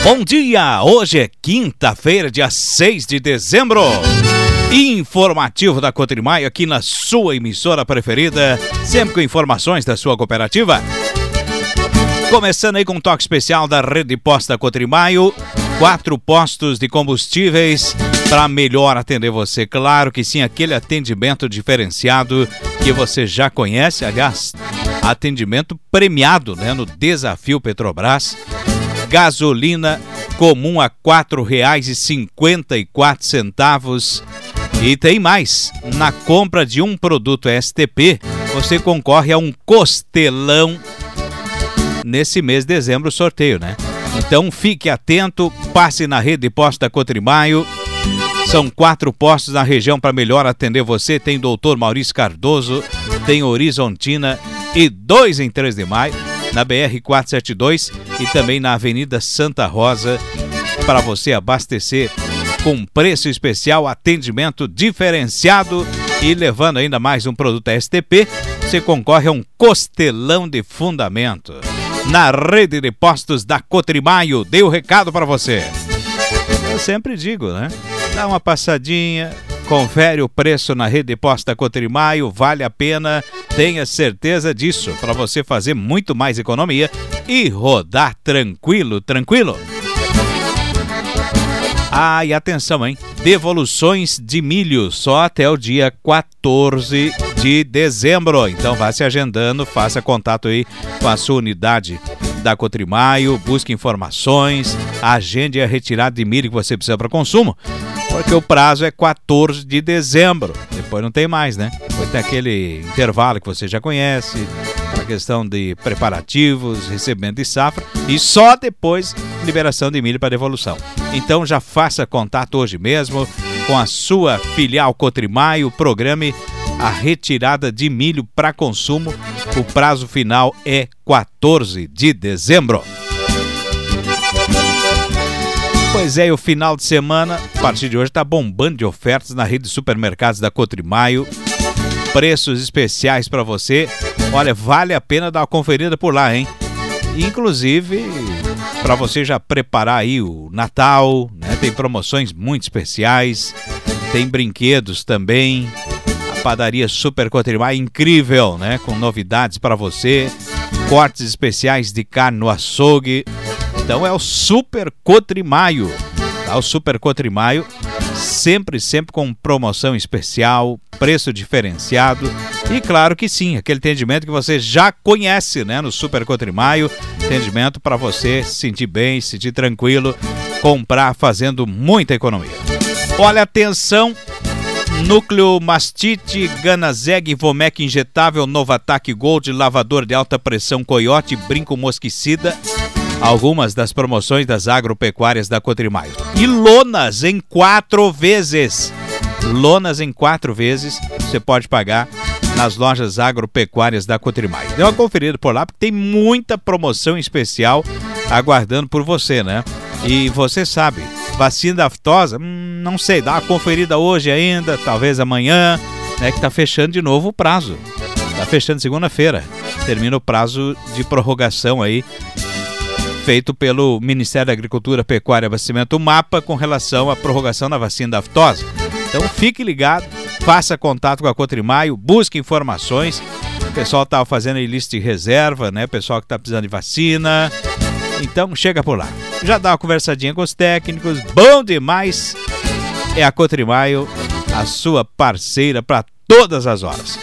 Bom dia! Hoje é quinta-feira, dia 6 de dezembro. Informativo da Cotrimaio aqui na sua emissora preferida, sempre com informações da sua cooperativa. Começando aí com um toque especial da Rede Posta Cotrimaio, 4 postos de combustíveis para melhor atender você. Claro que sim, aquele atendimento diferenciado que você já conhece, aliás, atendimento premiado, né, no Desafio Petrobras. Gasolina comum a R$ 4,54. E tem mais, na compra de um produto STP, você concorre a um costelão nesse mês de dezembro, sorteio, né? Então fique atento, passe na Rede Posta Cotrimaio. São 4 postos na região para melhor atender você. Tem Dr. Maurício Cardoso, tem Horizontina e 2 em 3 de Maio, na BR-472 e também na Avenida Santa Rosa, para você abastecer com preço especial, atendimento diferenciado e levando ainda mais um produto STP, você concorre a um costelão de fundamento. Na rede de postos da Cotrimaio, dei o recado para você. Eu sempre digo, né? Dá uma passadinha, confere o preço na Rede Posta Cotrimaio, vale a pena, tenha certeza disso, para você fazer muito mais economia e rodar tranquilo. Ah, e atenção, hein? Devoluções de milho só até o dia 14 de dezembro. Então vá se agendando, faça contato aí com a sua unidade da Cotrimaio, busque informações, agende a retirada de milho que você precisa para consumo, porque o prazo é 14 de dezembro. Depois não tem mais, né? Depois tem aquele intervalo que você já conhece, a questão de preparativos, recebimento de safra e só depois liberação de milho para devolução. Então já faça contato hoje mesmo com a sua filial Cotrimaio, programe a retirada de milho para consumo. O prazo final é 14 de dezembro. Pois é, e o final de semana, a partir de hoje, está bombando de ofertas na rede de supermercados da Cotrimaio. Preços especiais para você. Olha, vale a pena dar uma conferida por lá, hein? Inclusive, para você já preparar aí o Natal, né? Tem promoções muito especiais, tem brinquedos também. A padaria Super Cotrimaio, incrível, né? Com novidades para você, cortes especiais de carne no açougue. Então é o Super Cotrimaio, tá? O Super Cotrimaio sempre com promoção especial, preço diferenciado e claro que sim, aquele atendimento que você já conhece, né? No Super Cotrimaio, atendimento para você se sentir bem, se sentir tranquilo, comprar fazendo muita economia. Olha, atenção, Núcleo Mastite, Ganazeg, Vomec injetável, Novatac Gold, lavador de alta pressão Coyote, brinco mosquicida. Algumas das promoções das agropecuárias da Cotrimaio. E lonas em 4 vezes. Lonas em 4 vezes você pode pagar nas lojas agropecuárias da Cotrimaio. Dê uma conferida por lá porque tem muita promoção especial aguardando por você, né? E você sabe, vacina da aftosa, não sei, dá uma conferida hoje ainda, talvez amanhã, né? Que tá fechando de novo o prazo. Tá fechando segunda-feira. Termina o prazo de prorrogação aí, feito pelo Ministério da Agricultura, Pecuária e Abastecimento, o MAPA, com relação à prorrogação da vacina da aftosa. Então fique ligado, faça contato com a Cotrimaio, busque informações. O pessoal estava fazendo aí lista de reserva, né? O pessoal que está precisando de vacina. Então chega por lá. Já dá uma conversadinha com os técnicos, bom demais. É a Cotrimaio, a sua parceira para todas as horas.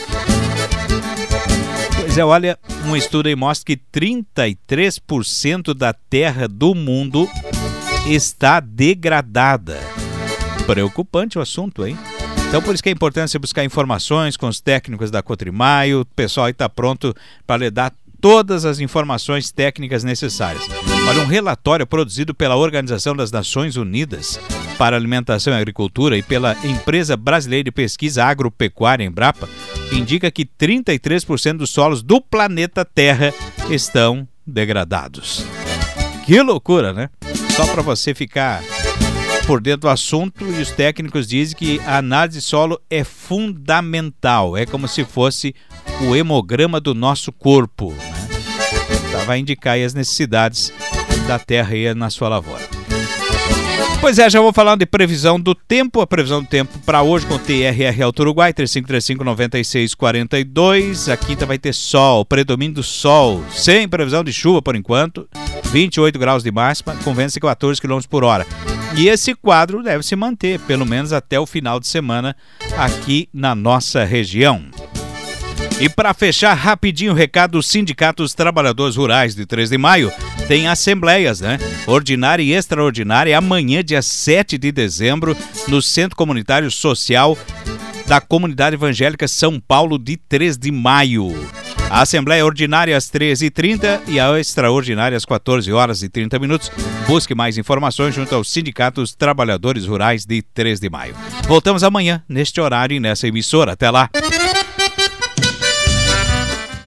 Pois é, olha, um estudo aí mostra que 33% da terra do mundo está degradada. Preocupante o assunto, hein? Então por isso que é importante você buscar informações com os técnicos da Cotrimaio. O pessoal aí está pronto para lhe dar todas as informações técnicas necessárias. Olha, um relatório produzido pela Organização das Nações Unidas para Alimentação e Agricultura e pela Empresa Brasileira de Pesquisa Agropecuária, Embrapa, indica que 33% dos solos do planeta Terra estão degradados. Que loucura, né? Só para você ficar por dentro do assunto, e os técnicos dizem que a análise de solo é fundamental, é como se fosse o hemograma do nosso corpo, né? Vai indicar aí as necessidades da terra aí na sua lavoura. Pois é, já vou falando de previsão do tempo. A previsão do tempo para hoje com o TRR Alto Uruguai, 3535-9642. A quinta vai ter sol, predomínio do sol, sem previsão de chuva por enquanto. 28 graus de máxima, com ventos de 14 km por hora. E esse quadro deve se manter, pelo menos até o final de semana, aqui na nossa região. E para fechar rapidinho o recado do Sindicato dos Trabalhadores Rurais de 3 de Maio, tem assembleias, né? Ordinária e extraordinária, amanhã, dia 7 de dezembro, no Centro Comunitário Social da Comunidade Evangélica São Paulo de 3 de Maio. A assembleia ordinária às 13h30 e a extraordinária às 14h30. Busque mais informações junto ao Sindicato dos Trabalhadores Rurais de 3 de Maio. Voltamos amanhã, neste horário e nessa emissora. Até lá!